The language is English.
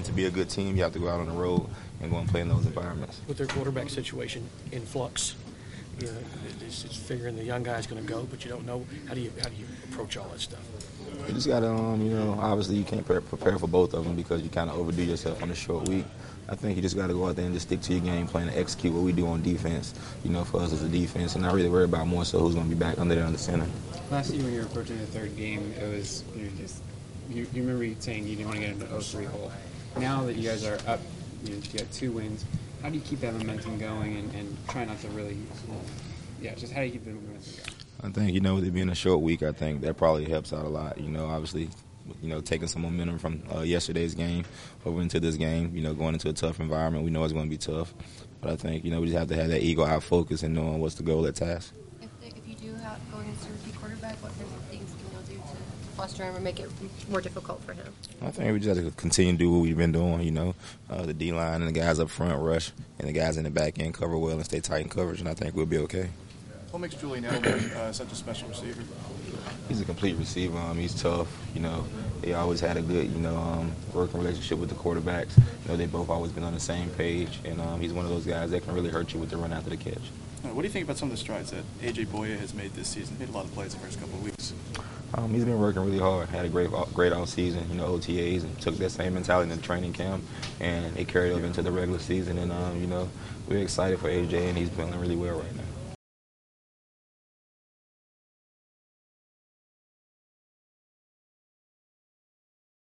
And to be a good team, you have to go out on the road and go and play in those environments. With their quarterback situation in flux, you know, it's figuring the young guy's going to go, but you don't know how do you approach all that stuff. You just got to, obviously you can't prepare for both of them because you kind of overdo yourself on a short week. I think you just got to go out there and just stick to your game plan and execute what we do on defense, for us as a defense, and not really worry about more so who's going to be back under there on the center. Last year when you were approaching the third game, it was you remember you saying you didn't want to get into the 0-3 hole. Now that you guys are up, you got 2 wins, how do you keep that momentum going and try not to really, just how do you keep the momentum going? I think, with it being a short week, I think that probably helps out a lot. Obviously, taking some momentum from yesterday's game over into this game, going into a tough environment. We know it's going to be tough. But I think, we just have to have that ego out focus and knowing what's the goal at task. If you do go against a rookie quarterback, what kinds of things can you do to foster him or make it more difficult for him? I think we just have to continue to do what we've been doing, the D-line and the guys up front rush and the guys in the back end cover well and stay tight in coverage, and I think we'll be okay. What makes Julian Edelman such a special receiver? He's a complete receiver. He's tough. They always had a good, working relationship with the quarterbacks. They both always been on the same page, and he's one of those guys that can really hurt you with the run after the catch. What do you think about some of the strides that A.J. Boya has made this season? Made a lot of plays the first couple of weeks. He's been working really hard. Had a great off season, OTAs, and took that same mentality in the training camp, and it carried over into the regular season. And we're excited for A.J. and he's playing really well right now.